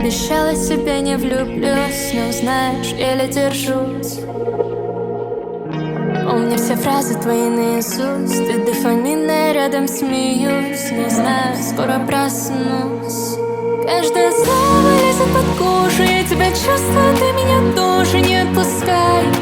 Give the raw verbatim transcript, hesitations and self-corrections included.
Обещала себе не влюблюсь, но знаешь, еле держусь. Помню все фразы твои наизусть, и дофаминная рядом смеюсь. Не знаю, скоро проснусь. Каждое слово лезет под кожу, я тебя чувствую, ты меня тоже не отпускай.